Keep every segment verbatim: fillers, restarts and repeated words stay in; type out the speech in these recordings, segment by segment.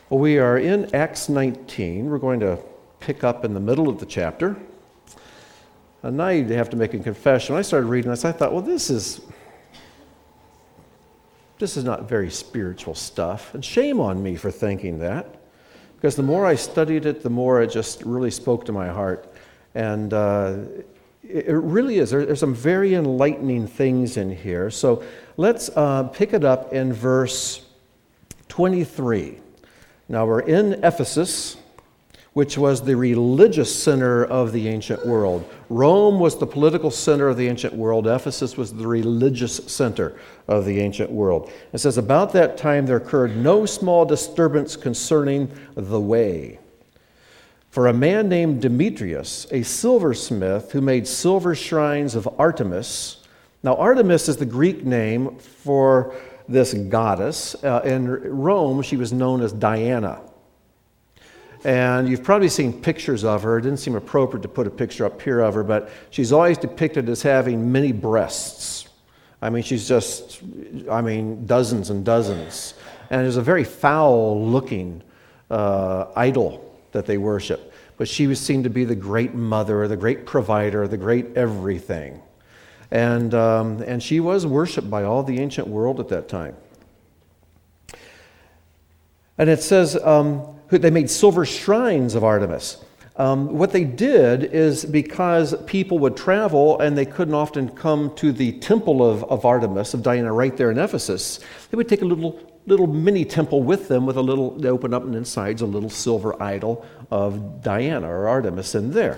Well, we are in Acts nineteen. We're going to pick up in the middle of the chapter. And now you have to make a confession. When I started reading this, I thought, well, this is this is not very spiritual stuff. And shame on me for thinking that. Because the more I studied it, the more it just really spoke to my heart. And uh, it, it really is. There, there's some very enlightening things in here. So let's uh, pick it up in verse twenty-three. Now we're in Ephesus, which was the religious center of the ancient world. Rome was the political center of the ancient world. Ephesus was the religious center of the ancient world. It says, about that time there occurred no small disturbance concerning the way. For a man named Demetrius, a silversmith who made silver shrines of Artemis. Now Artemis is the Greek name for this goddess. Uh, in Rome, she was known as Diana. And you've probably seen pictures of her. It didn't seem appropriate to put a picture up here of her, but she's always depicted as having many breasts. I mean, she's just, I mean, dozens and dozens. And there's a very foul-looking uh, idol that they worship. But she was seen to be the great mother, the great provider, the great everything. And um, and she was worshipped by all the ancient world at that time. And it says um, they made silver shrines of Artemis. Um, what they did is because people would travel and they couldn't often come to the temple of, of Artemis, of Diana, right there in Ephesus, they would take a little little mini temple with them with a little, they open up and inside's a little silver idol of Diana or Artemis in there.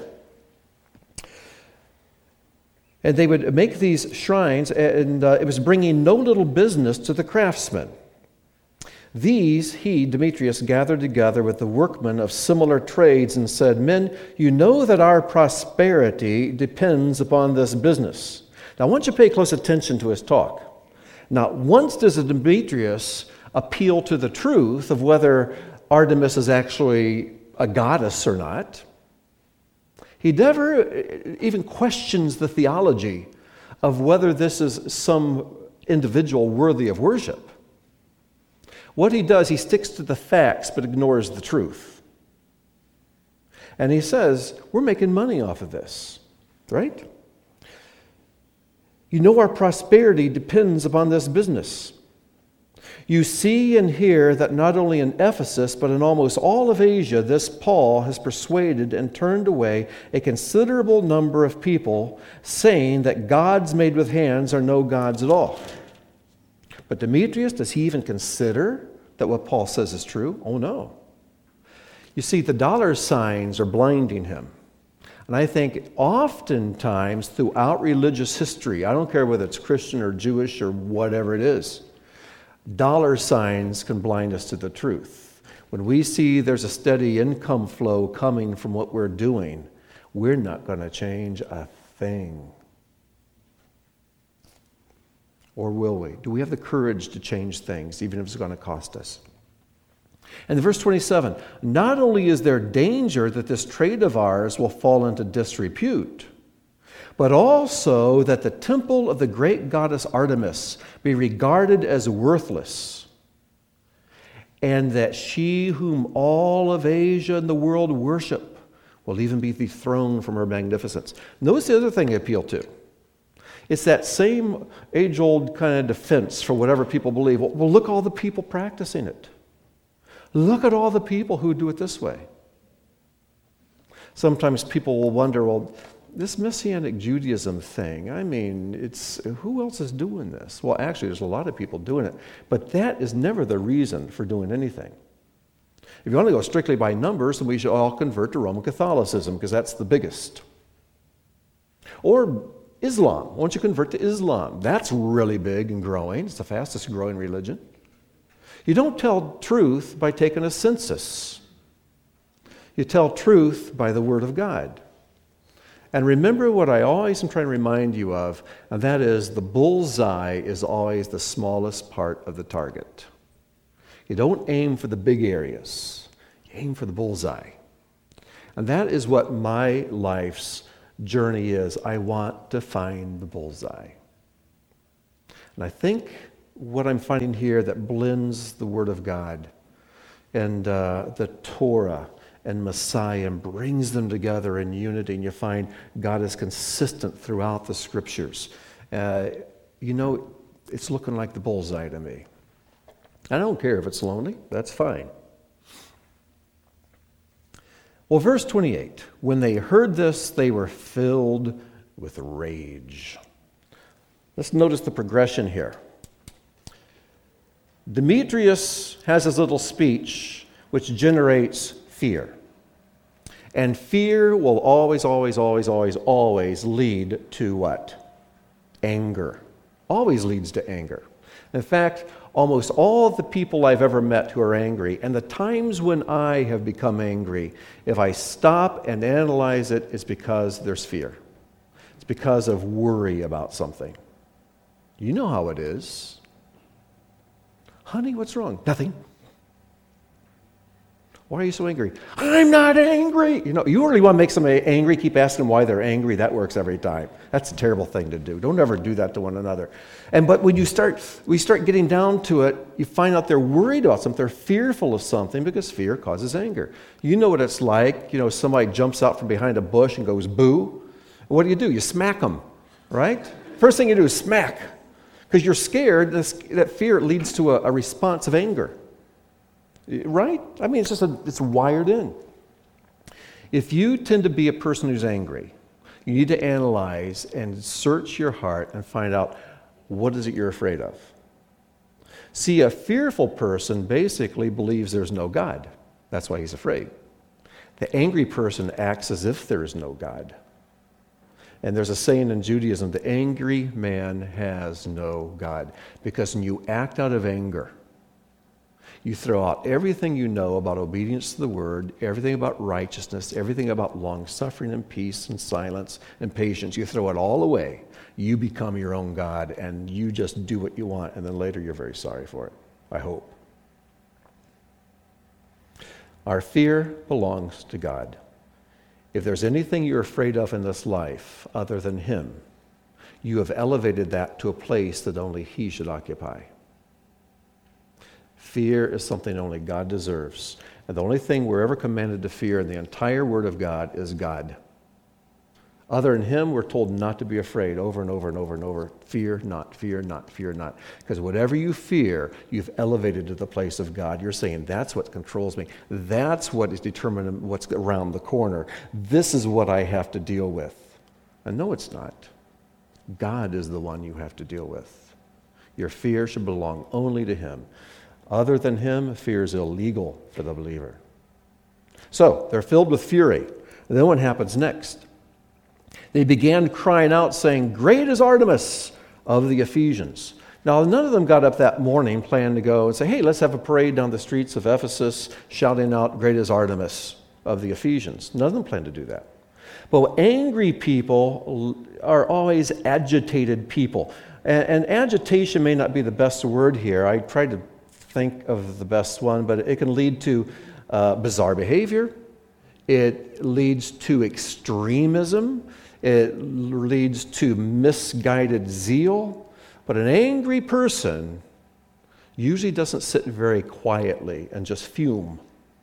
And they would make these shrines, and uh, it was bringing no little business to the craftsmen. These he, Demetrius, gathered together with the workmen of similar trades and said, men, you know that our prosperity depends upon this business. Now, I want you to pay close attention to his talk. Not once does Demetrius appeal to the truth of whether Artemis is actually a goddess or not. He never even questions the theology of whether this is some individual worthy of worship. What he does, he sticks to the facts but ignores the truth. And he says, we're making money off of this, right? You know our prosperity depends upon this business. You see and hear that not only in Ephesus, but in almost all of Asia, this Paul has persuaded and turned away a considerable number of people, saying that gods made with hands are no gods at all. But Demetrius, does he even consider that what Paul says is true? Oh, no. You see, the dollar signs are blinding him. And I think oftentimes throughout religious history, I don't care whether it's Christian or Jewish or whatever it is, dollar signs can blind us to the truth. When we see there's a steady income flow coming from what we're doing, we're not going to change a thing. Or will we? Do we have the courage to change things, even if it's going to cost us? And in verse twenty-seven, not only is there danger that this trade of ours will fall into disrepute, but also that the temple of the great goddess Artemis be regarded as worthless, and that she whom all of Asia and the world worship will even be dethroned from her magnificence. Notice the other thing I appeal to. It's that same age-old kind of defense for whatever people believe. Well, look at all the people practicing it. Look at all the people who do it this way. Sometimes people will wonder, well, this Messianic Judaism thing, I mean, it's who else is doing this? Well, actually, there's a lot of people doing it, but that is never the reason for doing anything. If you want to go strictly by numbers, then we should all convert to Roman Catholicism, because that's the biggest. Or Islam. Why don't you convert to Islam? That's really big and growing. It's the fastest growing religion. You don't tell truth by taking a census. You tell truth by the Word of God. And remember what I always am trying to remind you of, and that is the bullseye is always the smallest part of the target. You don't aim for the big areas. You aim for the bullseye. And that is what my life's journey is. I want to find the bullseye. And I think what I'm finding here that blends the Word of God and uh, the Torah and Messiah and brings them together in unity, and you find God is consistent throughout the Scriptures. Uh, you know, it's looking like the bullseye to me. I don't care if it's lonely. That's fine. Well, verse twenty-eight, when they heard this, they were filled with rage. Let's notice the progression here. Demetrius has his little speech which generates fear. And fear will always, always, always, always, always lead to what? Anger. Always leads to anger. In fact, almost all of the people I've ever met who are angry, and the times when I have become angry, if I stop and analyze it, it's because there's fear. It's because of worry about something. You know how it is. Honey, what's wrong? Nothing. Why are you so angry? I'm not angry. You know, you really want to make somebody angry, keep asking why they're angry. That works every time. That's a terrible thing to do. Don't ever do that to one another. And but when you start, we start getting down to it, you find out they're worried about something. They're fearful of something because fear causes anger. You know what it's like. You know, somebody jumps out from behind a bush and goes boo. What do you do? You smack them, right? First thing you do is smack. Because you're scared, that fear leads to a, a response of anger. Right? I mean, it's just a, it's wired in. If you tend to be a person who's angry, you need to analyze and search your heart and find out what is it you're afraid of. See, a fearful person basically believes there's no God. That's why he's afraid. The angry person acts as if there is no God. And there's a saying in Judaism, the angry man has no God. Because when you act out of anger, you throw out everything you know about obedience to the word, everything about righteousness, everything about long-suffering and peace and silence and patience. You throw it all away. You become your own God, and you just do what you want, and then later you're very sorry for it, I hope. Our fear belongs to God. If there's anything you're afraid of in this life other than Him, you have elevated that to a place that only He should occupy. Fear is something only God deserves. And the only thing we're ever commanded to fear in the entire Word of God is God. Other than Him, we're told not to be afraid over and over and over and over. Fear not, fear not, fear not. Because whatever you fear, you've elevated to the place of God. You're saying, that's what controls me. That's what is determining what's around the corner. This is what I have to deal with. And no, it's not. God is the one you have to deal with. Your fear should belong only to Him. Other than Him, fear is illegal for the believer. So, they're filled with fury. And then what happens next? They began crying out, saying, "Great is Artemis of the Ephesians." Now, none of them got up that morning planning to go and say, "Hey, let's have a parade down the streets of Ephesus, shouting out, 'Great is Artemis of the Ephesians.'" None of them planned to do that. But angry people are always agitated people. And, and agitation may not be the best word here. I tried to think of the best one, but it can lead to uh, bizarre behavior. It leads to extremism. It leads to misguided zeal. But an angry person usually doesn't sit very quietly and just fume.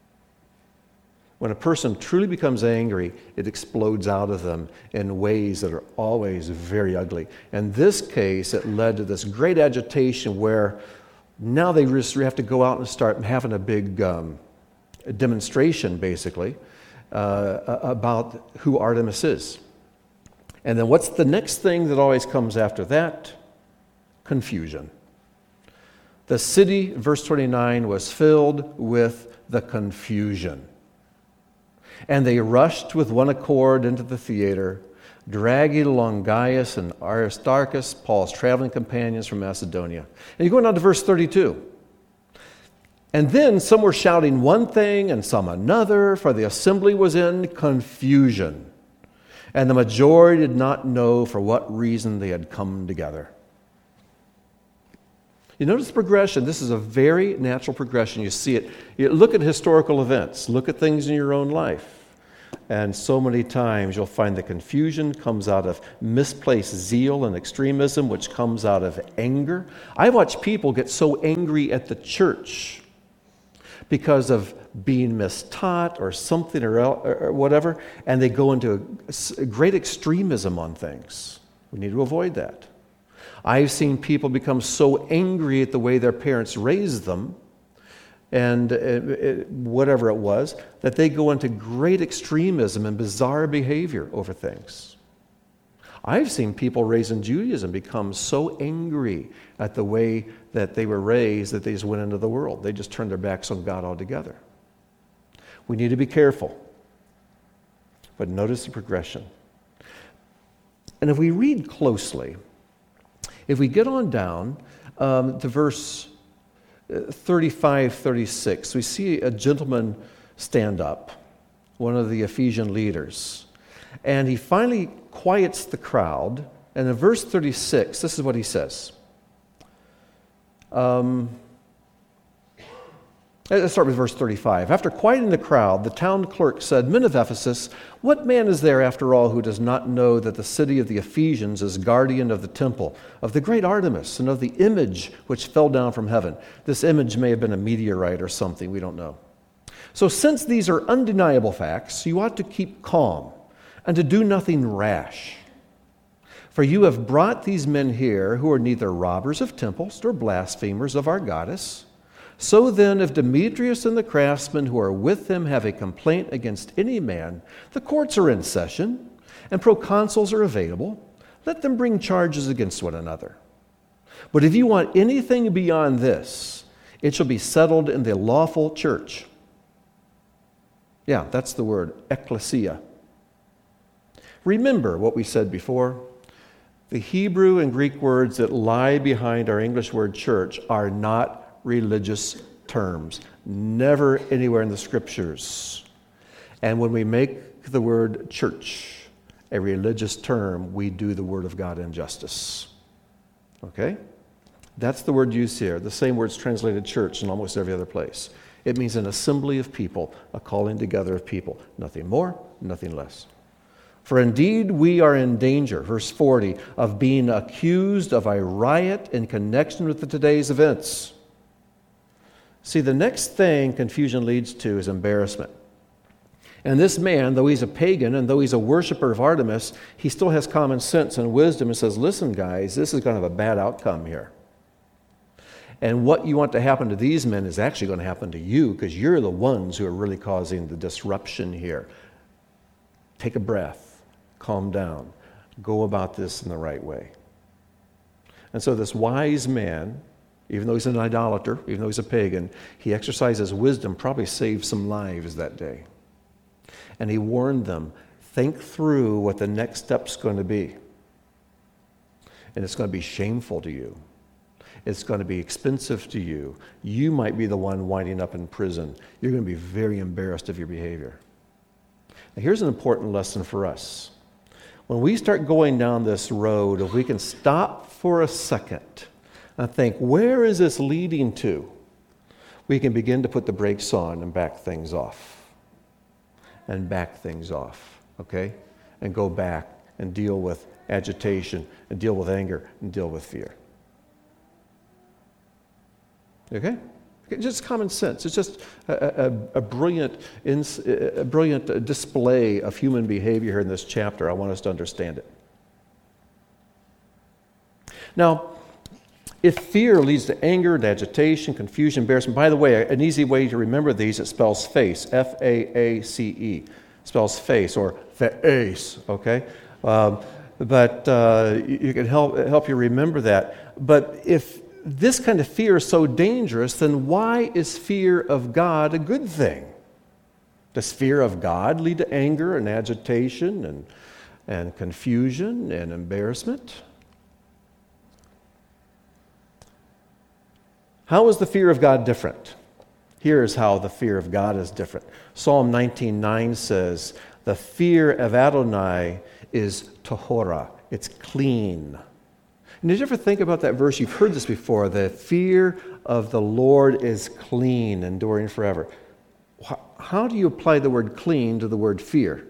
When a person truly becomes angry, it explodes out of them in ways that are always very ugly. In this case, it led to this great agitation where now they just have to go out and start having a big um, demonstration, basically, uh, about who Artemis is. And then what's the next thing that always comes after that? Confusion. The city, verse twenty-nine, was filled with the confusion. And they rushed with one accord into the theater, dragging along Gaius and Aristarchus, Paul's traveling companions from Macedonia. And you go on to verse thirty-two. And then some were shouting one thing and some another, for the assembly was in confusion. And the majority did not know for what reason they had come together. You notice the progression. This is a very natural progression. You see it. You look at historical events. Look at things in your own life. And so many times you'll find the confusion comes out of misplaced zeal and extremism, which comes out of anger. I watch people get so angry at the church because of being mistaught or something or, el- or whatever, and they go into a, a great extremism on things. We need to avoid that. I've seen people become so angry at the way their parents raised them, and it, it, whatever it was, that they go into great extremism and bizarre behavior over things. I've seen people raised in Judaism become so angry at the way that they were raised that they just went into the world. They just turned their backs on God altogether. We need to be careful. But notice the progression. And if we read closely, if we get on down um, to verse thirty-five, thirty-six, we see a gentleman stand up, one of the Ephesian leaders. And he finally quiets the crowd. And in verse thirty-six, this is what he says. Um, let's start with verse thirty-five. After quieting the crowd, the town clerk said, "Men of Ephesus, what man is there after all who does not know that the city of the Ephesians is guardian of the temple, of the great Artemis, and of the image which fell down from heaven?" This image may have been a meteorite or something, we don't know. "So since these are undeniable facts, you ought to keep calm and to do nothing rash. For you have brought these men here who are neither robbers of temples nor blasphemers of our goddess. So then, if Demetrius and the craftsmen who are with them have a complaint against any man, the courts are in session, and proconsuls are available. Let them bring charges against one another. But if you want anything beyond this, it shall be settled in the lawful church." Yeah, that's the word, ecclesia. Remember what we said before. The Hebrew and Greek words that lie behind our English word church are not religious terms. Never anywhere in the scriptures. And when we make the word church a religious term, we do the word of God injustice. Okay? That's the word used here. The same word's translated church in almost every other place. It means an assembly of people, a calling together of people. Nothing more, nothing less. "For indeed we are in danger," verse forty, "of being accused of a riot in connection with the today's events." See, the next thing confusion leads to is embarrassment. And this man, though he's a pagan and though he's a worshiper of Artemis, he still has common sense and wisdom and says, "Listen, guys, this is going to have a bad outcome here. And what you want to happen to these men is actually going to happen to you because you're the ones who are really causing the disruption here. Take a breath. Calm down. Go about this in the right way." And so this wise man, even though he's an idolater, even though he's a pagan, he exercises wisdom, probably saved some lives that day. And he warned them, think through what the next step's going to be. And it's going to be shameful to you. It's going to be expensive to you. You might be the one winding up in prison. You're going to be very embarrassed of your behavior. Now, here's an important lesson for us. When we start going down this road, if we can stop for a second and think, where is this leading to? We can begin to put the brakes on and back things off. And back things off, okay? And go back and deal with agitation and deal with anger and deal with fear. Okay? Just common sense. It's just a, a, a brilliant, a brilliant display of human behavior here in this chapter. I want us to understand it. Now, if fear leads to anger, to agitation, confusion, embarrassment, by the way, an easy way to remember these, it spells face, F A A C E. Spells face, or face, okay? Um, but uh, you can help, help you remember that. But if this kind of fear is so dangerous, then why is fear of God a good thing? Does fear of God lead to anger and agitation and, and confusion and embarrassment? How is the fear of God different? Here's how the fear of God is different. Psalm nineteen nine says, "The fear of Adonai is tahora." It's clean. And did you ever think about that verse? You've heard this before. The fear of the Lord is clean, enduring forever. How do you apply the word clean to the word fear?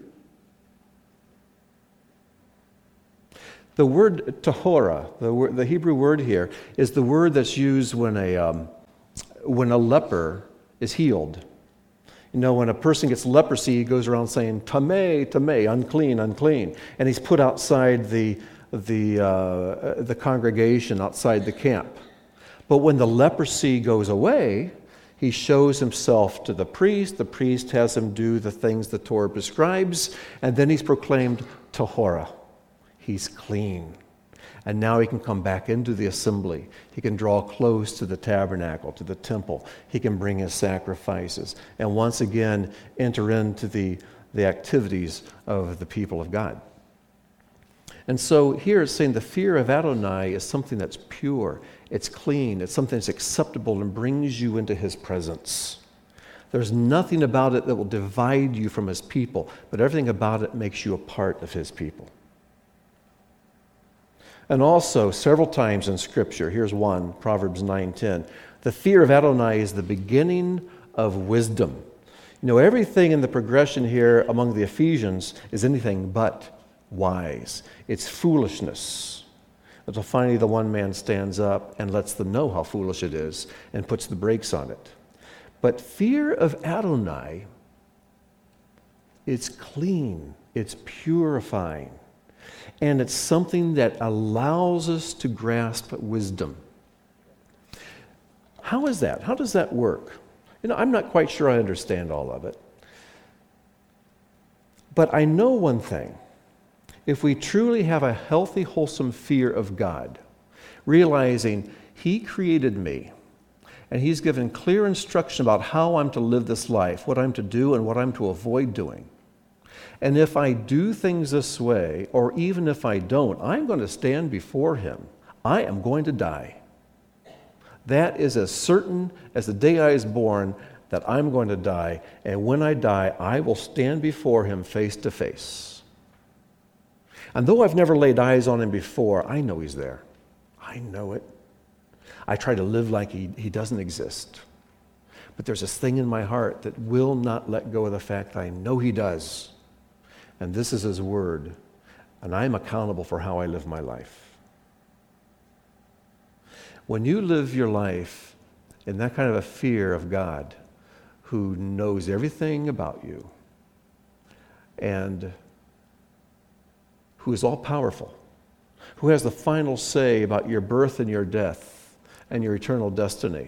The word tahora, the, word, the Hebrew word here, is the word that's used when a, um, when a leper is healed. You know, when a person gets leprosy, he goes around saying, "Tameh, tameh," unclean, unclean. And he's put outside the, the, uh, the congregation, outside the camp. But when the leprosy goes away, he shows himself to the priest. The priest has him do the things the Torah prescribes, and then he's proclaimed Tahora. He's clean. And now he can come back into the assembly. He can draw close to the tabernacle, to the temple. He can bring his sacrifices, and once again enter into the, the activities of the people of God. And so here it's saying the fear of Adonai is something that's pure, it's clean, it's something that's acceptable and brings you into his presence. There's nothing about it that will divide you from his people, but everything about it makes you a part of his people. And also, several times in Scripture, here's one, Proverbs nine ten, the fear of Adonai is the beginning of wisdom. You know, everything in the progression here among the Ephesians is anything but wise. It's foolishness. Until finally the one man stands up and lets them know how foolish it is and puts the brakes on it. But fear of Adonai, it's clean, it's purifying. And it's something that allows us to grasp wisdom. How is that? How does that work? You know, I'm not quite sure I understand all of it. But I know one thing. If we truly have a healthy, wholesome fear of God, realizing he created me, and he's given clear instruction about how I'm to live this life, what I'm to do and what I'm to avoid doing. And if I do things this way, or even if I don't, I'm going to stand before him. I am going to die. That is as certain as the day I was born that I'm going to die. And when I die, I will stand before him face to face. And though I've never laid eyes on him before, I know he's there. I know it. I try to live like he, he doesn't exist. But there's this thing in my heart that will not let go of the fact that I know he does. And this is his word, and I'm accountable for how I live my life. When you live your life in that kind of a fear of God, who knows everything about you, and who is all-powerful, who has the final say about your birth and your death and your eternal destiny,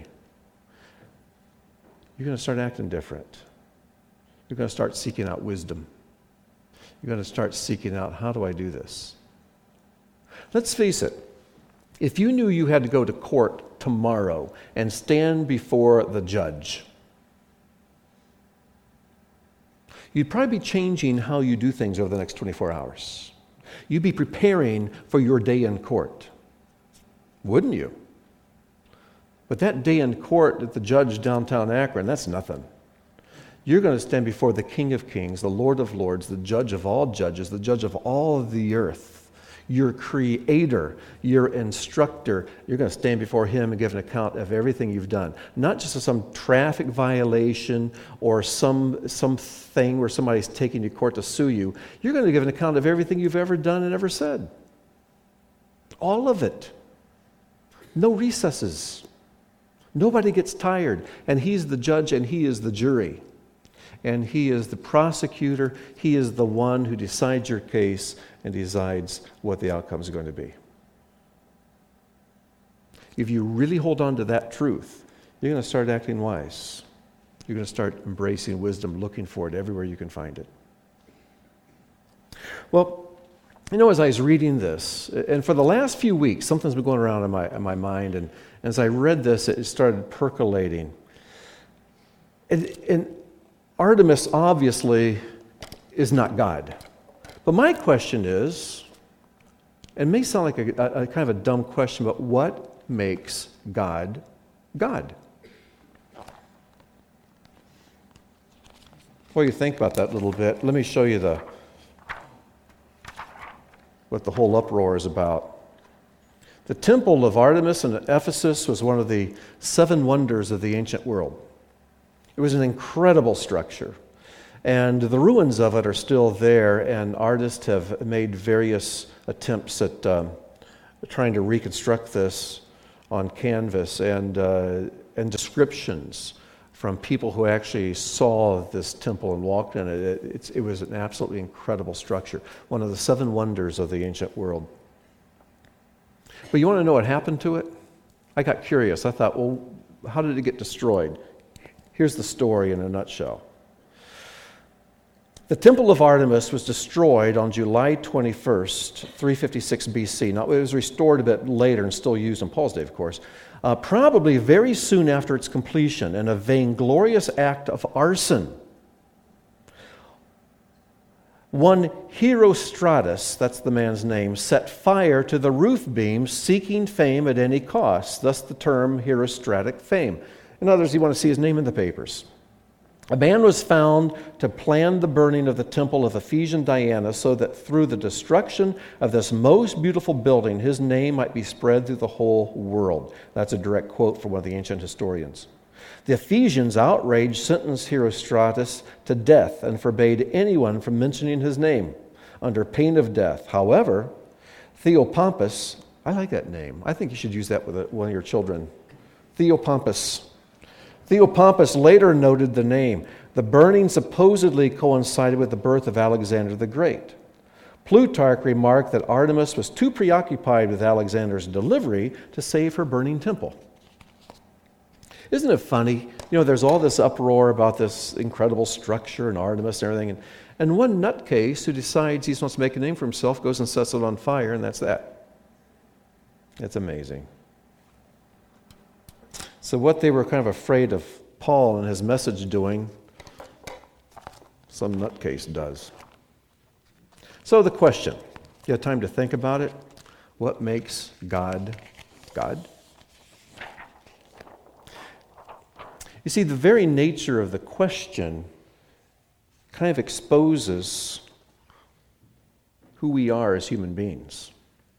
you're going to start acting different. You're going to start seeking out wisdom. You're going to start seeking out, how do I do this? Let's face it. If you knew you had to go to court tomorrow and stand before the judge, you'd probably be changing how you do things over the next twenty-four hours. You'd be preparing for your day in court, wouldn't you? But that day in court at the judge downtown Akron, that's nothing. You're going to stand before the King of Kings, the Lord of Lords, the judge of all judges, the judge of all of the earth, your creator, your instructor. You're going to stand before him and give an account of everything you've done. Not just of some traffic violation or some something where somebody's taking you to court to sue you. You're going to give an account of everything you've ever done and ever said. All of it. No recesses. Nobody gets tired. And he's the judge and he is the jury. And he is the prosecutor. He is the one who decides your case and decides what the outcome is going to be. If you really hold on to that truth, you're going to start acting wise. You're going to start embracing wisdom, looking for it everywhere you can find it. Well, you know, as I was reading this, and for the last few weeks, something's been going around in my, in my mind, and as I read this, it started percolating. And, and Artemis, obviously, is not God. But my question is, it may sound like a, a, a kind of a dumb question, but what makes God God? Well, you think about that a little bit. Let me show you the what the whole uproar is about. The temple of Artemis in Ephesus was one of the seven wonders of the ancient world. It was an incredible structure, and the ruins of it are still there, and artists have made various attempts at um, trying to reconstruct this on canvas, and, uh, and descriptions from people who actually saw this temple and walked in it. It, it's, it was an absolutely incredible structure, one of the seven wonders of the ancient world. But you want to know what happened to it? I got curious. I thought, well, how did it get destroyed? Here's the story in a nutshell. The Temple of Artemis was destroyed on July twenty-first, three fifty-six B C. Now, it was restored a bit later and still used on Paul's day, of course. Uh, probably very soon after its completion, in a vainglorious act of arson. One Herostratus, that's the man's name, set fire to the roof beams, seeking fame at any cost, thus the term Herostratic fame. In other words, you want to see his name in the papers. A man was found to plan the burning of the temple of Ephesian Diana so that through the destruction of this most beautiful building, his name might be spread through the whole world. That's a direct quote from one of the ancient historians. The Ephesians, outraged, sentenced Herostratus to death and forbade anyone from mentioning his name under pain of death. However, Theopompus, I like that name. I think you should use that with one of your children. Theopompus. Theopompus later noted the name. The burning supposedly coincided with the birth of Alexander the Great. Plutarch remarked that Artemis was too preoccupied with Alexander's delivery to save her burning temple. Isn't it funny? You know, there's all this uproar about this incredible structure and Artemis and everything, and, and one nutcase who decides he wants to make a name for himself goes and sets it on fire, and that's that. It's amazing. So what they were kind of afraid of Paul and his message doing, some nutcase does. So the question, you have time to think about it? What makes God God? You see, the very nature of the question kind of exposes who we are as human beings.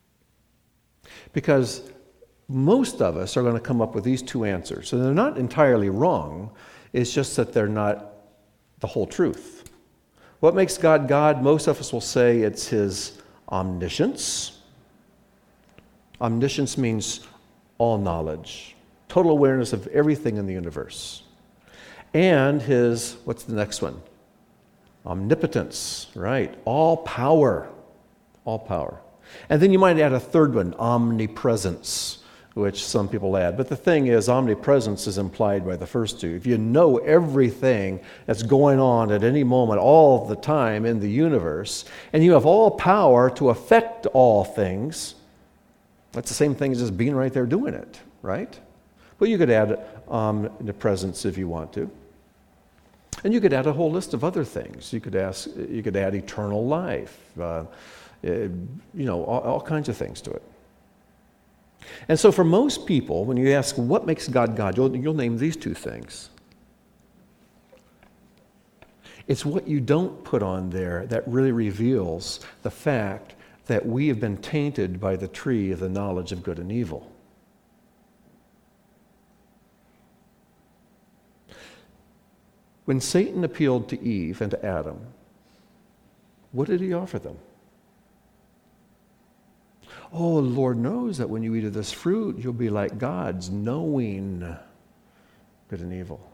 Because most of us are going to come up with these two answers. So they're not entirely wrong. It's just that they're not the whole truth. What makes God God? Most of us will say it's his omniscience. Omniscience means all knowledge, total awareness of everything in the universe. And his, what's the next one? Omnipotence, right? All power. All power. And then you might add a third one, omnipresence, which some people add. But the thing is, omnipresence is implied by the first two. If you know everything that's going on at any moment, all the time in the universe, and you have all power to affect all things, that's the same thing as just being right there doing it, right? But you could add omnipresence if you want to. And you could add a whole list of other things. You could ask, you could add eternal life, uh, you know, all, all kinds of things to it. And so for most people, when you ask what makes God God, you'll, you'll name these two things. It's what you don't put on there that really reveals the fact that we have been tainted by the tree of the knowledge of good and evil. When Satan appealed to Eve and to Adam, what did he offer them? Oh, the Lord knows that when you eat of this fruit, you'll be like gods, knowing good and evil.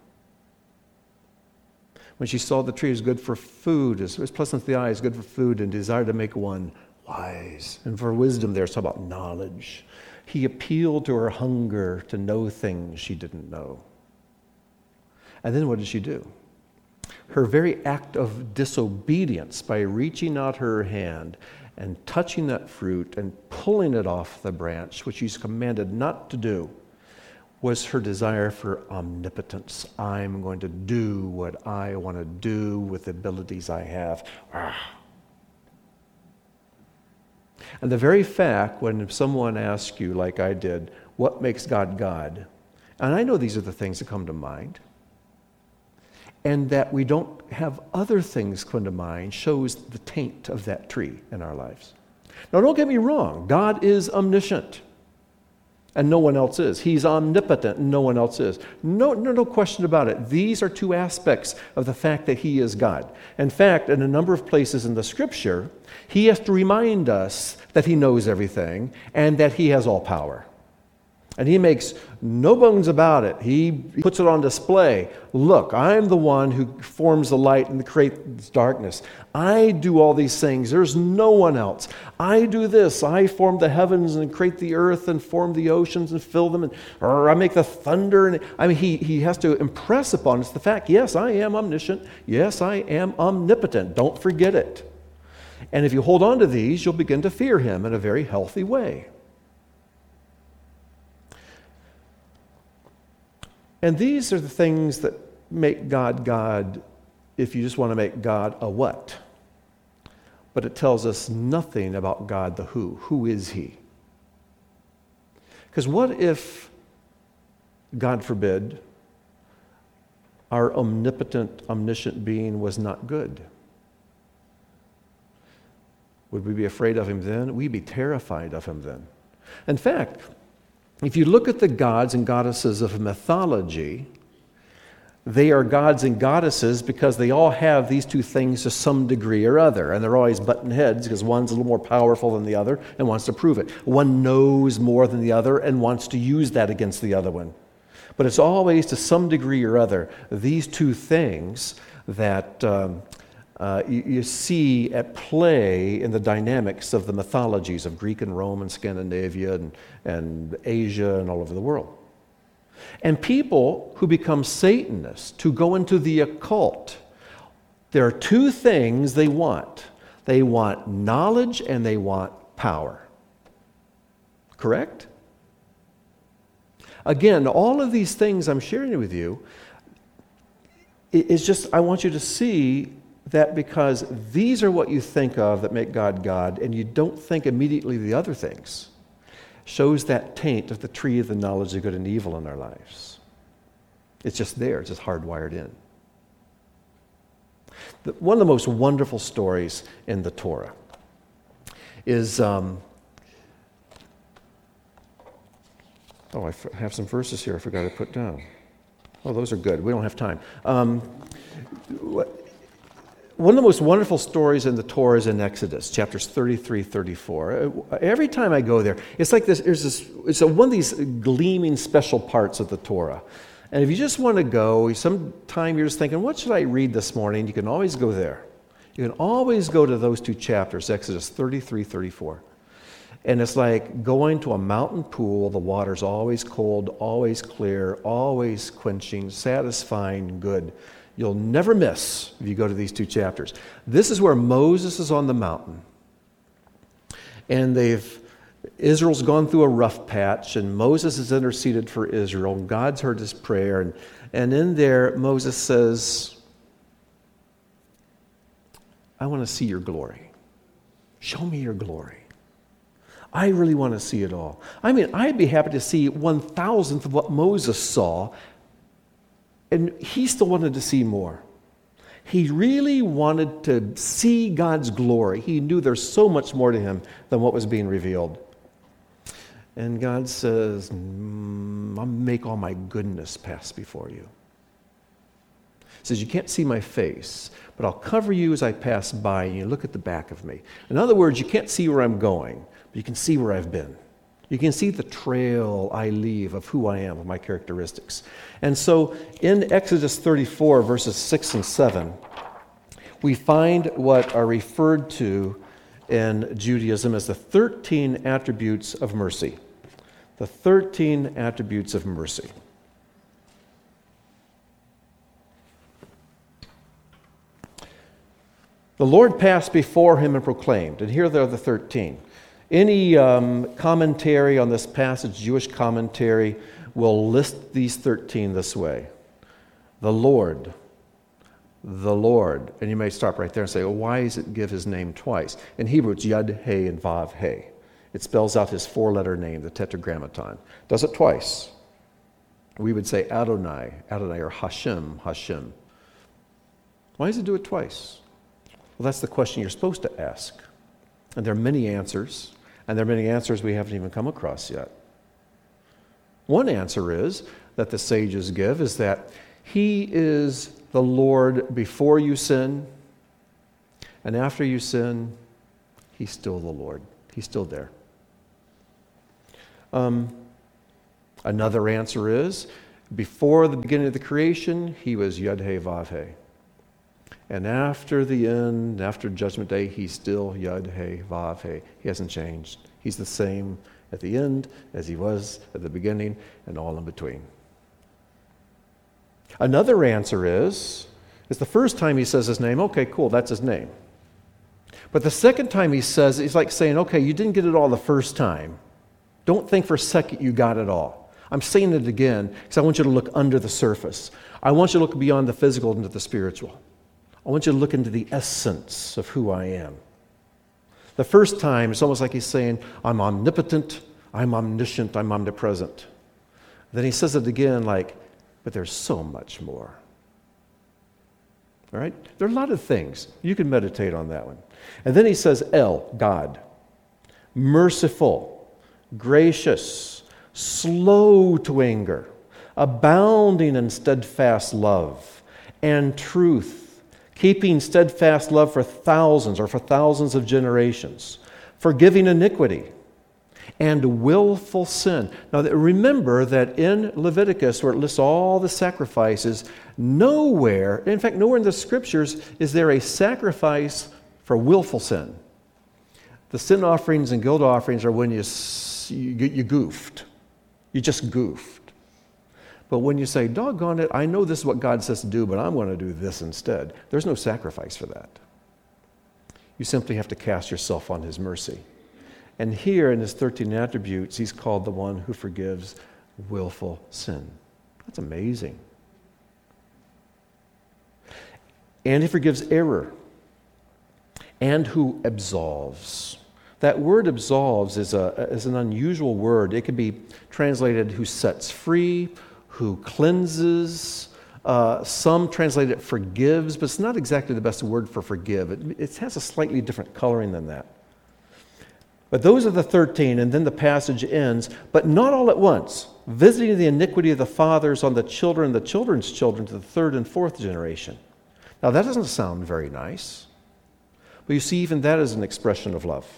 When she saw the tree is good for food, it was pleasant to the eyes, good for food, and desired to make one wise. And for wisdom there, it's about knowledge. He appealed to her hunger to know things she didn't know. And then what did she do? Her very act of disobedience by reaching out her hand and touching that fruit and pulling it off the branch, which she's commanded not to do, was her desire for omnipotence. I'm going to do what I want to do with the abilities I have. And the very fact when someone asks you, like I did, what makes God God? And I know these are the things that come to mind. And that we don't have other things come to mind shows the taint of that tree in our lives. Now, don't get me wrong. God is omniscient, and no one else is. He's omnipotent, and no one else is. No, no, no question about it. These are two aspects of the fact that he is God. In fact, in a number of places in the Scripture, he has to remind us that he knows everything and that he has all power. And he makes no bones about it. He puts it on display. Look, I'm the one who forms the light and creates darkness. I do all these things. There's no one else. I do this. I form the heavens and create the earth and form the oceans and fill them. And or I make the thunder. And I mean, he, he has to impress upon us the fact, yes, I am omniscient. Yes, I am omnipotent. Don't forget it. And if you hold on to these, you'll begin to fear him in a very healthy way. And these are the things that make God God, if you just want to make God a what. But it tells us nothing about God the who. Who is he? Because what if, God forbid, our omnipotent, omniscient being was not good? Would we be afraid of him then? We'd be terrified of him then. In fact, if you look at the gods and goddesses of mythology, they are gods and goddesses because they all have these two things to some degree or other. And they're always button heads because one's a little more powerful than the other and wants to prove it. One knows more than the other and wants to use that against the other one. But it's always to some degree or other these two things that um, uh, you, you see at play in the dynamics of the mythologies of Greek and Rome and Scandinavia and, and Asia and all over the world. And people who become Satanists, who go into the occult, there are two things they want. They want knowledge and they want power. Correct? Again, all of these things I'm sharing with you, it's just, I want you to see that because these are what you think of that make God God, and you don't think immediately the other things, shows that taint of the tree of the knowledge of good and evil in our lives. It's just there. It's just hardwired in. The, one of the most wonderful stories in the Torah is, um, oh, I f- have some verses here I forgot to put down. Oh, those are good. We don't have time. Um, One of the most wonderful stories in the Torah is in Exodus, chapters thirty-three, thirty-four. Every time I go there, it's like this, there's this, it's a, one of these gleaming special parts of the Torah. And if you just want to go, sometime you're just thinking, what should I read this morning? You can always go there. You can always go to those two chapters, Exodus thirty-three, thirty-four. And it's like going to a mountain pool. The water's always cold, always clear, always quenching, satisfying, good. You'll never miss if you go to these two chapters. This is where Moses is on the mountain. And they've Israel's gone through a rough patch, and Moses has interceded for Israel. And God's heard his prayer. And, and in there, Moses says, I want to see your glory. Show me your glory. I really want to see it all. I mean, I'd be happy to see one thousandth of what Moses saw. And he still wanted to see more. He really wanted to see God's glory. He knew there's so much more to him than what was being revealed. And God says, mm, I'll make all my goodness pass before you. He says, you can't see my face, but I'll cover you as I pass by, and you look at the back of me. In other words, you can't see where I'm going, but you can see where I've been. You can see the trail I leave of who I am, of my characteristics. And so in Exodus thirty-four, verses six and seven, we find what are referred to in Judaism as the thirteen attributes of mercy. The thirteen attributes of mercy. The Lord passed before him and proclaimed, and here there are the thirteen. Any um, commentary on this passage, Jewish commentary, will list these thirteen this way. The Lord, the Lord. And you may stop right there and say, well, why does it give his name twice? In Hebrew, it's Yud, He, and Vav, He. It spells out his four-letter name, the Tetragrammaton. Does it twice. We would say Adonai, Adonai, or Hashem, Hashem. Why does it do it twice? Well, that's the question you're supposed to ask. And there are many answers. And there are many answers we haven't even come across yet. One answer is, that the sages give, is that he is the Lord before you sin, and after you sin, he's still the Lord. He's still there. Um, Another answer is, before the beginning of the creation, he was Yud-He Vav-He. And after the end, after Judgment Day, he's still Yud-He Vav-He. He hasn't changed. He's the same at the end as he was at the beginning and all in between. Another answer is, it's the first time he says his name, okay, cool, that's his name. But the second time he says, it's like saying, okay, you didn't get it all the first time. Don't think for a second you got it all. I'm saying it again because I want you to look under the surface. I want you to look beyond the physical into the spiritual. I want you to look into the essence of who I am. The first time, it's almost like he's saying, I'm omnipotent, I'm omniscient, I'm omnipresent. Then he says it again like, but there's so much more. All right? There are a lot of things. You can meditate on that one. And then he says, El, God, merciful, gracious, slow to anger, abounding in steadfast love and truth, keeping steadfast love for thousands or for thousands of generations, forgiving iniquity and willful sin. Now remember that in Leviticus, where it lists all the sacrifices, nowhere, in fact, nowhere in the scriptures is there a sacrifice for willful sin. The sin offerings and guilt offerings are when you, you, you goofed. You just goofed. But when you say, doggone it, I know this is what God says to do, but I'm going to do this instead, there's no sacrifice for that. You simply have to cast yourself on his mercy. And here in his thirteen attributes, he's called the one who forgives willful sin. That's amazing. And he forgives error. And who absolves. That word absolves is, a, is an unusual word. It could be translated who sets free, who cleanses. Uh, some translate it forgives, but it's not exactly the best word for forgive. It, it has a slightly different coloring than that. But those are the thirteen, and then the passage ends, but not all at once, visiting the iniquity of the fathers on the children, the children's children, to the third and fourth generation. Now that doesn't sound very nice, but you see, even that is an expression of love.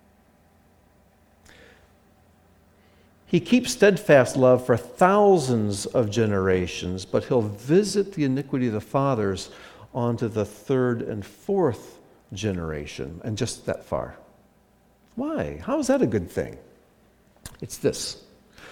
He keeps steadfast love for thousands of generations, but he'll visit the iniquity of the fathers onto the third and fourth generation, and just that far. Why? How is that a good thing? It's this.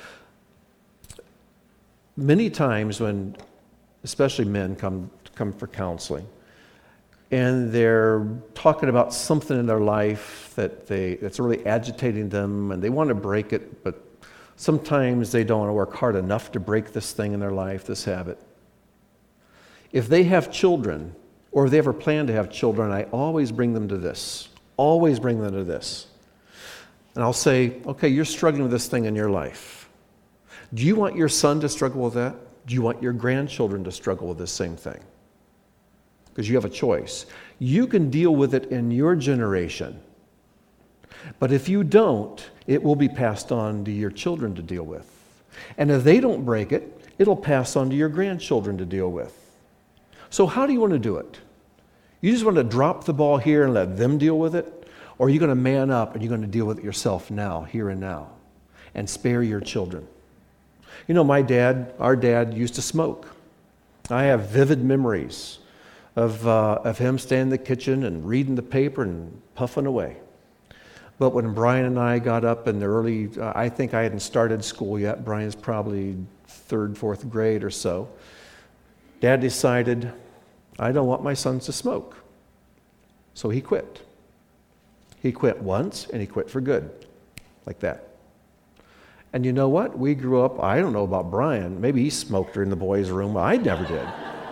Many times when, especially men come, come for counseling, and they're talking about something in their life that they that's really agitating them, and they want to break it, but sometimes they don't want to work hard enough to break this thing in their life, this habit. If they have children, or if they ever plan to have children, I always bring them to this. Always bring them to this. And I'll say, okay, you're struggling with this thing in your life. Do you want your son to struggle with that? Do you want your grandchildren to struggle with this same thing? Because you have a choice. You can deal with it in your generation. But if you don't, it will be passed on to your children to deal with. And if they don't break it, it'll pass on to your grandchildren to deal with. So how do you want to do it? You just want to drop the ball here and let them deal with it? Or are you going to man up and you're going to deal with it yourself now, here and now, and spare your children? You know, my dad, our dad used to smoke. I have vivid memories of, uh, of him standing in the kitchen and reading the paper and puffing away. But when Brian and I got up in the early, uh, I think I hadn't started school yet. Brian's probably third, fourth grade or so. Dad decided, I don't want my sons to smoke. So he quit. He quit once, and he quit for good, like that. And you know what? We grew up, I don't know about Brian, maybe he smoked her in the boys' room, but I never did.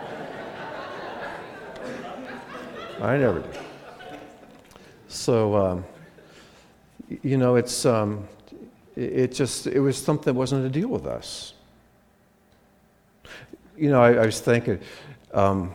I never did. So, um, you know, it's, um, it just, it was something that wasn't a deal with us. You know, I, I was thinking, um,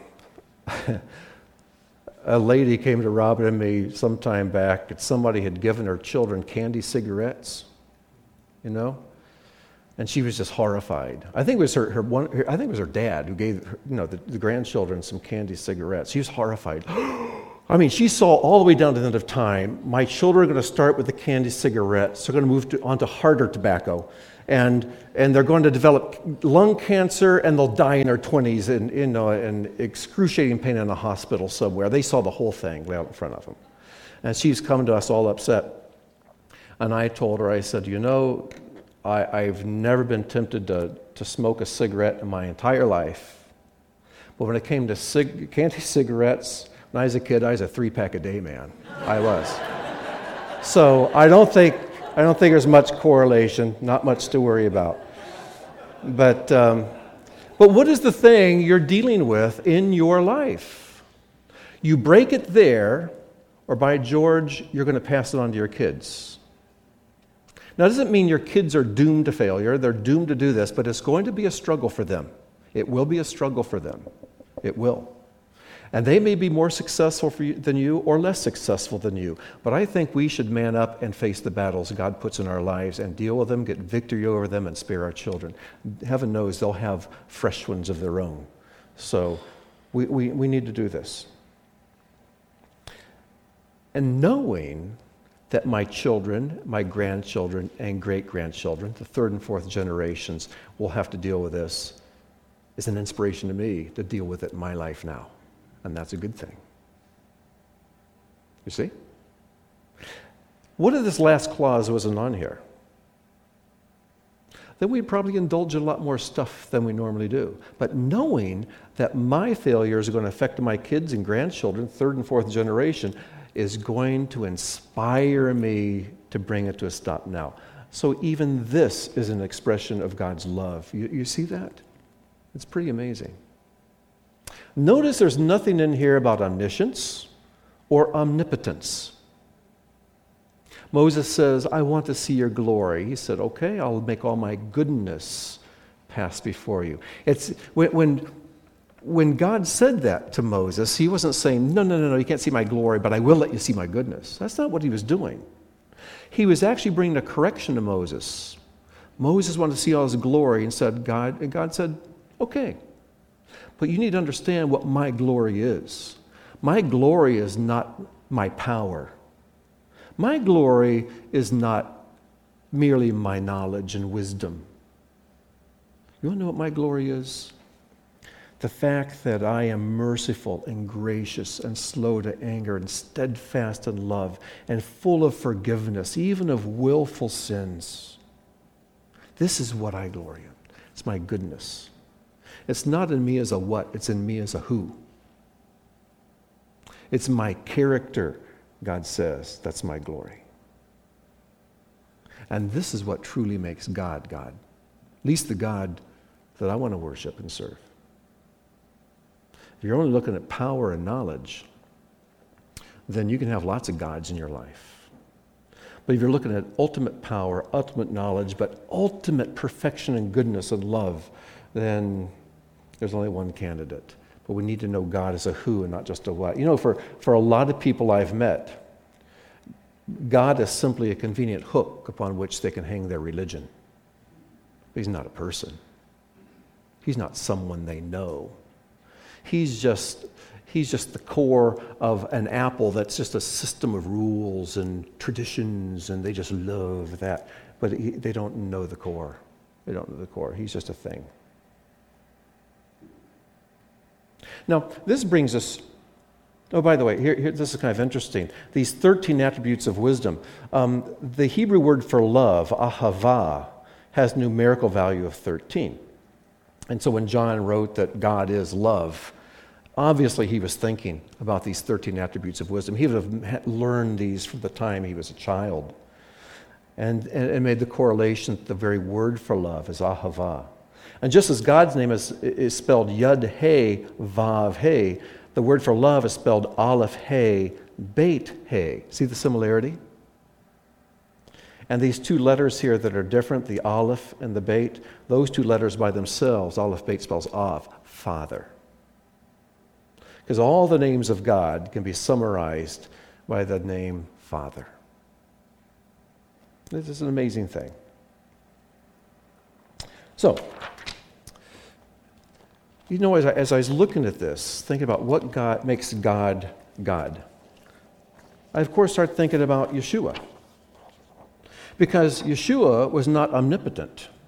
a lady came to Robin and me some time back, and somebody had given her children candy cigarettes, you know, and she was just horrified. I think it was her, her one. Her, I think it was her dad who gave her, you know, the, the grandchildren some candy cigarettes. She was horrified. I mean, she saw all the way down to the end of time. My children are going to start with the candy cigarettes. They're going to move to, on to harder tobacco, And, and they're going to develop lung cancer, and they'll die in their twenties in, you know, in excruciating pain in a hospital somewhere. They saw the whole thing lay out in front of them. And she's come to us all upset. And I told her, I said, you know, I, I've never been tempted to, to smoke a cigarette in my entire life. But when it came to cig- candy cigarettes, when I was a kid, I was a three-pack a day man. I was. So I don't think... I don't think there's much correlation, not much to worry about. But, um, but what is the thing you're dealing with in your life? You break it there, or by George, you're going to pass it on to your kids. Now, it doesn't mean your kids are doomed to failure. They're doomed to do this, but it's going to be a struggle for them. It will be a struggle for them. It will. And they may be more successful for you, than you or less successful than you. But I think we should man up and face the battles God puts in our lives and deal with them, get victory over them, and spare our children. Heaven knows they'll have fresh ones of their own. So we, we, we need to do this. And knowing that my children, my grandchildren, and great-grandchildren, the third and fourth generations, will have to deal with this is an inspiration to me to deal with it in my life now. And that's a good thing. You see? What if this last clause wasn't on here? Then we'd probably indulge in a lot more stuff than we normally do. But knowing that my failures are going to affect my kids and grandchildren, third and fourth generation, is going to inspire me to bring it to a stop now. So even this is an expression of God's love. You, you see that? It's pretty amazing. Notice there's nothing in here about omniscience or omnipotence. Moses says, I want to see your glory. He said, okay, I'll make all my goodness pass before you. It's when, when, when God said that to Moses, he wasn't saying, no, no, no, no, you can't see my glory, but I will let you see my goodness. That's not what he was doing. He was actually bringing a correction to Moses. Moses wanted to see all his glory and said, God, and God said, okay. But you need to understand what my glory is. My glory is not my power. My glory is not merely my knowledge and wisdom. You want to know what my glory is? The fact that I am merciful and gracious and slow to anger and steadfast in love and full of forgiveness, even of willful sins. This is what I glory in. It's my goodness. It's not in me as a what, it's in me as a who. It's my character, God says, that's my glory. And this is what truly makes God, God. At least the God that I want to worship and serve. If you're only looking at power and knowledge, then you can have lots of gods in your life. But if you're looking at ultimate power, ultimate knowledge, but ultimate perfection and goodness and love, then there's only one candidate. But we need to know God as a who and not just a what. You know, for, for a lot of people I've met, God is simply a convenient hook upon which they can hang their religion. He's not a person. He's not someone they know. He's just, he's just the core of an apple that's just a system of rules and traditions, and they just love that. But he, they don't know the core. They don't know the core. He's just a thing. Now, this brings us, oh, by the way, here, here this is kind of interesting. These thirteen attributes of wisdom. Um, the Hebrew word for love, ahava, has numerical value of thirteen. And so when John wrote that God is love, obviously he was thinking about these thirteen attributes of wisdom. He would have learned these from the time he was a child. And, and, and made the correlation that the very word for love is ahava. And just as God's name is, is spelled Yud-He, Vav-He, the word for love is spelled Aleph-He, Beit-He. See the similarity? And these two letters here that are different, the Aleph and the Beit, those two letters by themselves, Aleph, Beit spells Av, Father. Because all the names of God can be summarized by the name Father. This is an amazing thing. So, you know, as I, as I was looking at this, thinking about what God makes God God, I of course start thinking about Yeshua. Because Yeshua was not omnipotent.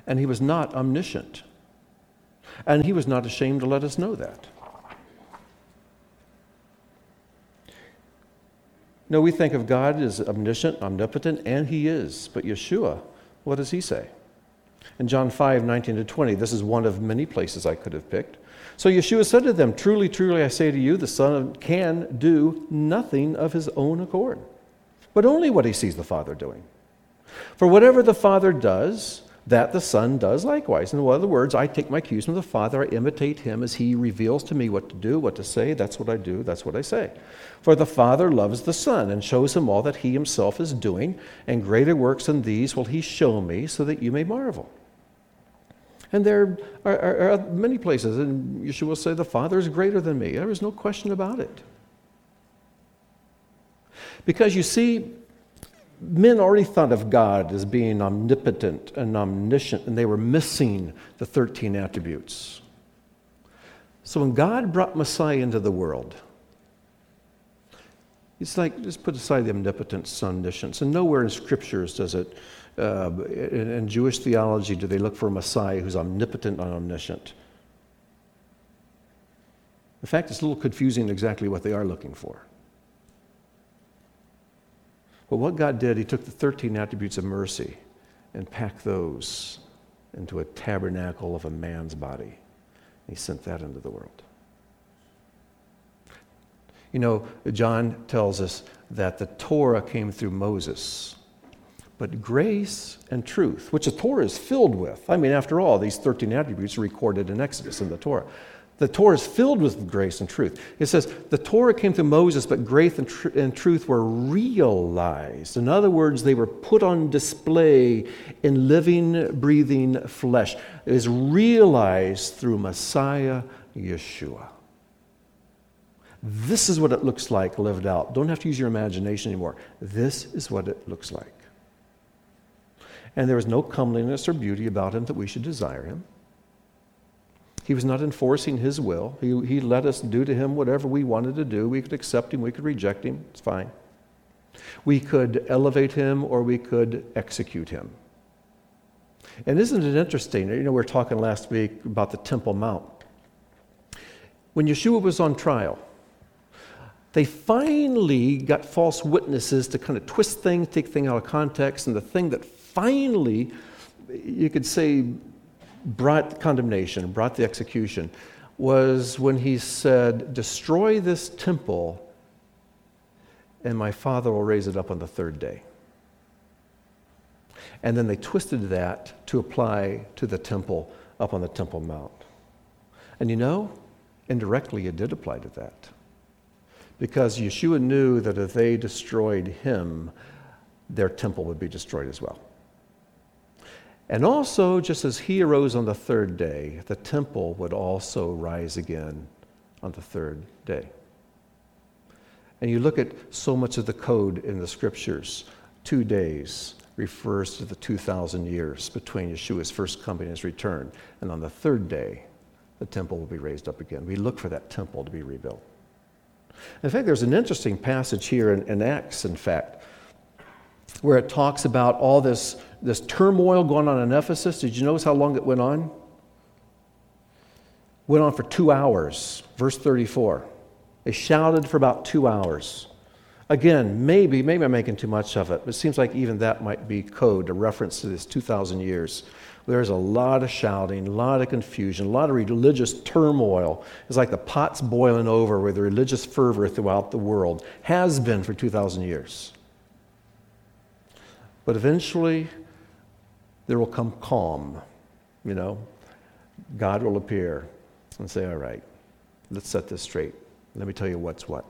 And he was not omniscient. And he was not ashamed to let us know that. No, we think of God as omniscient, omnipotent, and he is. But Yeshua, what does he say? In John five, nineteen to twenty, this is one of many places I could have picked. So Yeshua said to them, truly, truly, I say to you, the Son can do nothing of his own accord, but only what he sees the Father doing. For whatever the Father does, that the Son does likewise. In other words, I take my cues from the Father, I imitate him as he reveals to me what to do, what to say. That's what I do, that's what I say. For the Father loves the Son and shows him all that he himself is doing, and greater works than these will he show me, so that you may marvel. And there are, are, are many places, and Yeshua will say, the Father is greater than me. There is no question about it. Because you see, men already thought of God as being omnipotent and omniscient, and they were missing the thirteen attributes. So when God brought Messiah into the world, it's like, just put aside the omnipotence, omniscience, and nowhere in Scriptures does it, uh, in, in Jewish theology, do they look for a Messiah who's omnipotent and omniscient. In fact, it's a little confusing exactly what they are looking for. But what God did, he took the thirteen attributes of mercy and packed those into a tabernacle of a man's body. He sent that into the world. You know, John tells us that the Torah came through Moses, but grace and truth, which the Torah is filled with. I mean, after all, these thirteen attributes are recorded in Exodus in the Torah. The Torah is filled with grace and truth. It says, the Torah came through Moses, but grace and, tr- and truth were realized. In other words, they were put on display in living, breathing flesh. It is realized through Messiah Yeshua. This is what it looks like lived out. Don't have to use your imagination anymore. This is what it looks like. And there was no comeliness or beauty about him that we should desire him. He was not enforcing his will. He, he let us do to him whatever we wanted to do. We could accept him, we could reject him. It's fine. We could elevate him or we could execute him. And isn't it interesting? You know, we were talking last week about the Temple Mount. When Yeshua was on trial, they finally got false witnesses to kind of twist things, take things out of context, and the thing that finally, you could say, brought condemnation, brought the execution, was when he said, destroy this temple and my Father will raise it up on the third day. And then they twisted that to apply to the temple up on the Temple Mount. And you know, indirectly it did apply to that. Because Yeshua knew that if they destroyed him, their temple would be destroyed as well. And also, just as he arose on the third day, the temple would also rise again on the third day. And you look at so much of the code in the Scriptures, two days refers to the two thousand years between Yeshua's first coming and his return. And on the third day, the temple will be raised up again. We look for that temple to be rebuilt. In fact, there's an interesting passage here in, in Acts, in fact, where it talks about all this, this turmoil going on in Ephesus. Did you notice how long it went on? Went on for two hours. Verse thirty-four. They shouted for about two hours. Again, maybe, maybe I'm making too much of it, but it seems like even that might be code, a reference to this two thousand years. There's a lot of shouting, a lot of confusion, a lot of religious turmoil. It's like the pot's boiling over with religious fervor throughout the world. Has been for two thousand years. But eventually, there will come calm, you know. God will appear and say, all right, let's set this straight. Let me tell you what's what.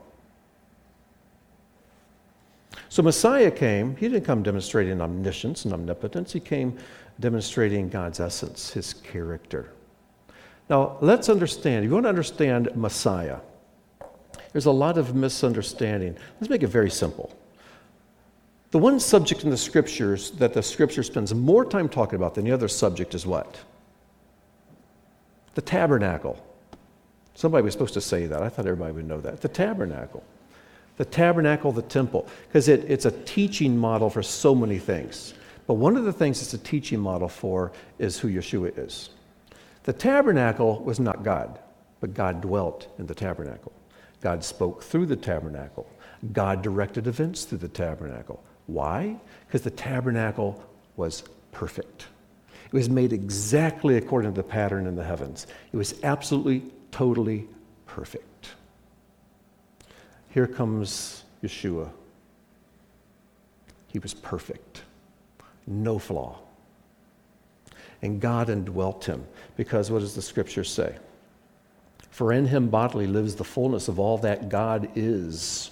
So Messiah came. He didn't come demonstrating omniscience and omnipotence. He came demonstrating God's essence, his character. Now, let's understand. If you want to understand Messiah, there's a lot of misunderstanding. Let's make it very simple. The one subject in the Scriptures that the Scripture spends more time talking about than the other subject is what? The tabernacle. Somebody was supposed to say that. I thought everybody would know that. The tabernacle. The tabernacle, the temple. Because it, it's a teaching model for so many things. But one of the things it's a teaching model for is who Yeshua is. The tabernacle was not God, but God dwelt in the tabernacle. God spoke through the tabernacle. God directed events through the tabernacle. Why? Because the tabernacle was perfect. It was made exactly according to the pattern in the heavens. It was absolutely, totally perfect. Here comes Yeshua. He was perfect, no flaw. And God indwelt him, because what does the scripture say? For in him bodily lives the fullness of all that God is.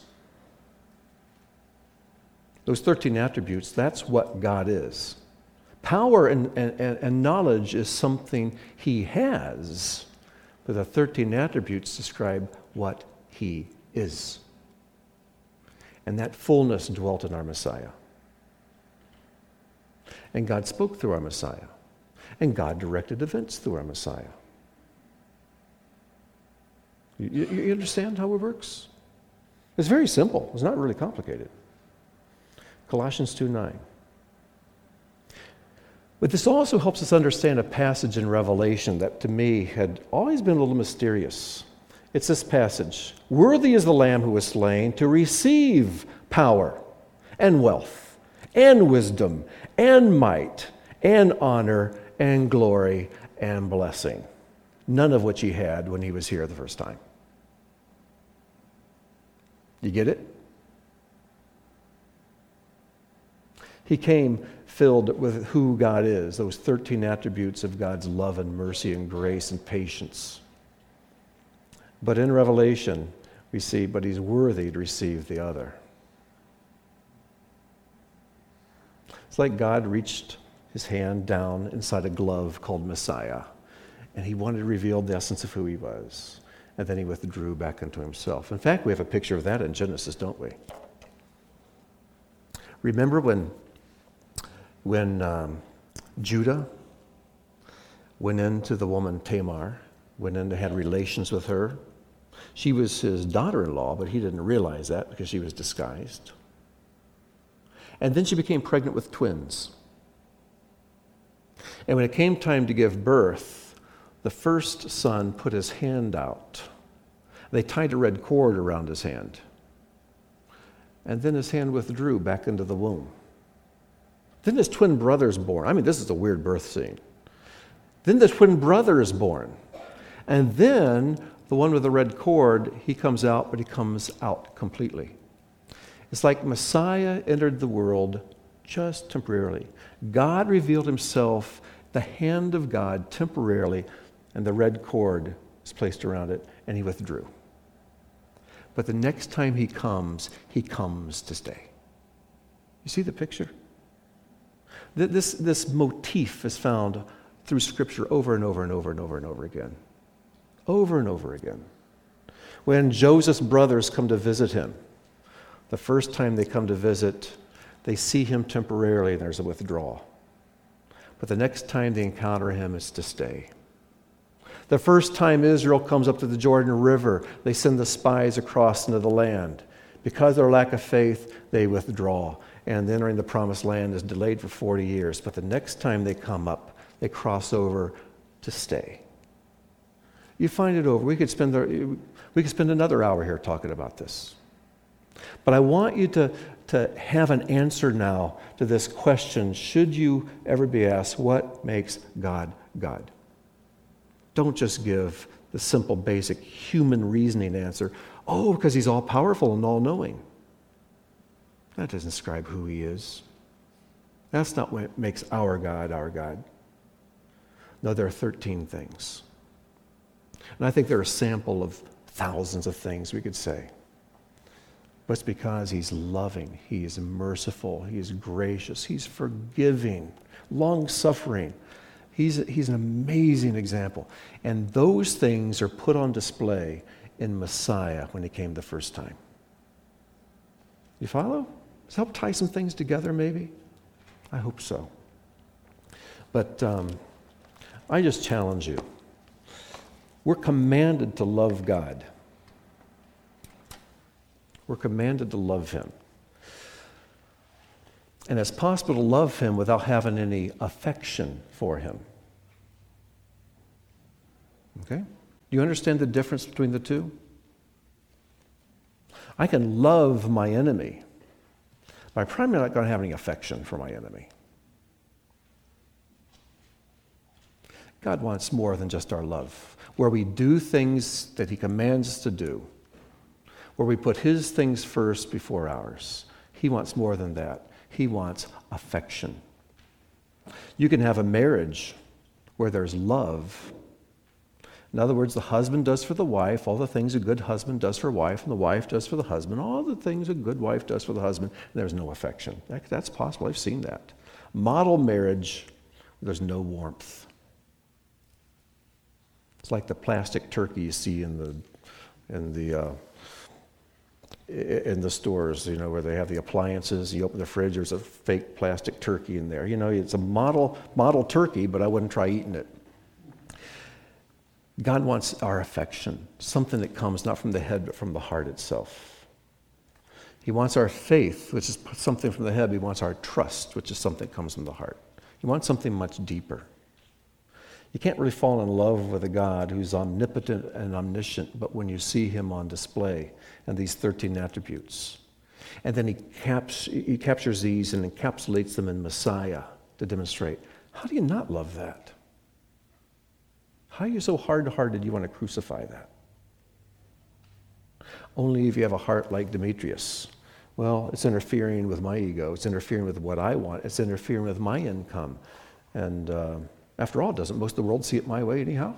Those thirteen attributes, that's what God is. Power and, and, and knowledge is something he has, but the thirteen attributes describe what he is. And that fullness dwelt in our Messiah. And God spoke through our Messiah. And God directed events through our Messiah. You, you understand how it works? It's very simple. It's not really complicated. Colossians two nine. But this also helps us understand a passage in Revelation that to me had always been a little mysterious. It's this passage. Worthy is the Lamb who was slain to receive power and wealth and wisdom and might and honor and glory and blessing. None of which he had when he was here the first time. You get it? He came filled with who God is, those thirteen attributes of God's love and mercy and grace and patience. But in Revelation, we see, but he's worthy to receive the other. It's like God reached his hand down inside a glove called Messiah, and he wanted to reveal the essence of who he was. And then he withdrew back into himself. In fact, we have a picture of that in Genesis, don't we? Remember when, when um, Judah went into the woman Tamar, went in and had relations with her? She was his daughter-in-law, but he didn't realize that because she was disguised. And then she became pregnant with twins. And when it came time to give birth, the first son put his hand out. They tied a red cord around his hand. And then his hand withdrew back into the womb. Then his twin brother is born. I mean, this is a weird birth scene. Then the twin brother is born. And then the one with the red cord, he comes out, but he comes out completely. It's like Messiah entered the world just temporarily. God revealed himself, the hand of God, temporarily, and the red cord is placed around it, and he withdrew. But the next time he comes, he comes to stay. You see the picture? This, this motif is found through Scripture over and over and over and over and over again. Over and over again. When Joseph's brothers come to visit him, the first time they come to visit, they see him temporarily and there's a withdrawal. But the next time they encounter him, it's to stay. The first time Israel comes up to the Jordan River, they send the spies across into the land. Because of their lack of faith, they withdraw. And entering the promised land is delayed for forty years. But the next time they come up, they cross over to stay. You find it over. We could spend the, we could spend another hour here talking about this. But I want you to, to have an answer now to this question. Should you ever be asked, what makes God God? Don't just give the simple, basic human reasoning answer. Oh, because he's all-powerful and all-knowing. That doesn't describe who he is. That's not what makes our God our God. No, there are thirteen things. And I think they're a sample of thousands of things we could say. But it's because he's loving, he is merciful, he is gracious, he's forgiving, long-suffering. He's, he's an amazing example. And those things are put on display in Messiah when he came the first time. You follow? Does that help tie some things together maybe? I hope so. But um, I just challenge you. We're commanded to love God. We're commanded to love him. And it's possible to love him without having any affection for him. Okay? Do you understand the difference between the two? I can love my enemy, but I'm probably not going to have any affection for my enemy. God wants more than just our love, where we do things that he commands us to do, where we put his things first before ours. He wants more than that. He wants affection. You can have a marriage where there's love. In other words, the husband does for the wife all the things a good husband does for a wife, and the wife does for the husband all the things a good wife does for the husband, and there's no affection. That, that's possible. I've seen that. Model marriage, there's no warmth. It's like the plastic turkey you see in the in the uh, in the stores, you know, where they have the appliances. You open the fridge, there's a fake plastic turkey in there. You know, it's a model model turkey, but I wouldn't try eating it. God wants our affection, something that comes not from the head but from the heart itself. He wants our faith, which is something from the head. He wants our trust, which is something that comes from the heart. He wants something much deeper. You can't really fall in love with a God who's omnipotent and omniscient, but when you see him on display and these thirteen attributes. And then he, caps, he captures these and encapsulates them in Messiah to demonstrate. How do you not love that? How are you so hard-hearted you want to crucify that? Only if you have a heart like Demetrius. Well, it's interfering with my ego. It's interfering with what I want. It's interfering with my income. And uh, after all, doesn't most of the world see it my way anyhow?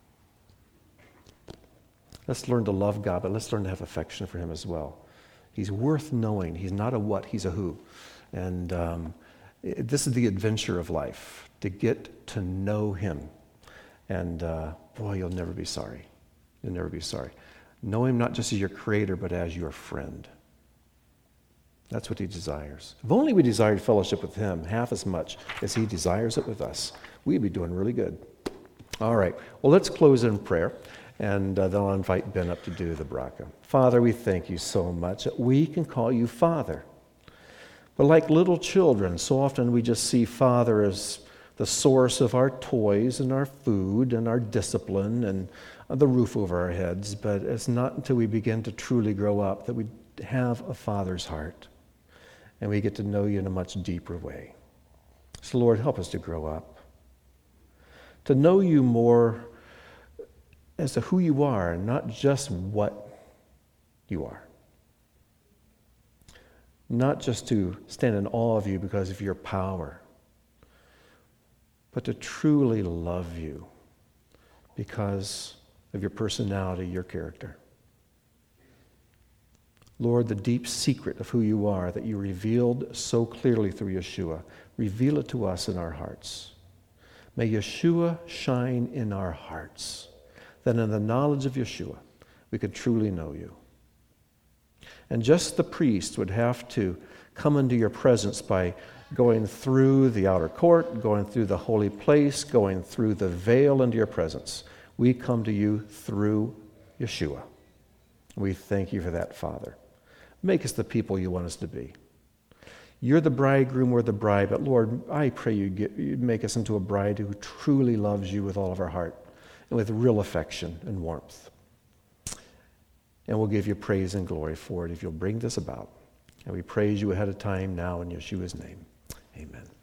Let's learn to love God, but let's learn to have affection for him as well. He's worth knowing. He's not a what, he's a who. And um, it, this is the adventure of life, to get to know him. And uh, boy, you'll never be sorry. You'll never be sorry. Know him not just as your creator, but as your friend. That's what he desires. If only we desired fellowship with him half as much as he desires it with us, we'd be doing really good. All right. Well, let's close in prayer, and uh, then I'll invite Ben up to do the bracha. Father, we thank you so much that we can call you Father. But like little children, so often we just see Father as the source of our toys and our food and our discipline and the roof over our heads. But it's not until we begin to truly grow up that we have a Father's heart and we get to know you in a much deeper way. So Lord, help us to grow up, to know you more as to who you are, not just what you are. Not just to stand in awe of you because of your power, but to truly love you because of your personality, your character. Lord, the deep secret of who you are that you revealed so clearly through Yeshua, reveal it to us in our hearts. May Yeshua shine in our hearts, that in the knowledge of Yeshua, we could truly know you. And just the priest would have to come into your presence by going through the outer court, going through the holy place, going through the veil into your presence. We come to you through Yeshua. We thank you for that, Father. Make us the people you want us to be. You're the bridegroom, we're the bride, but Lord, I pray you, get, you make us into a bride who truly loves you with all of our heart and with real affection and warmth. And we'll give you praise and glory for it if you'll bring this about. And we praise you ahead of time now in Yeshua's name. Amen.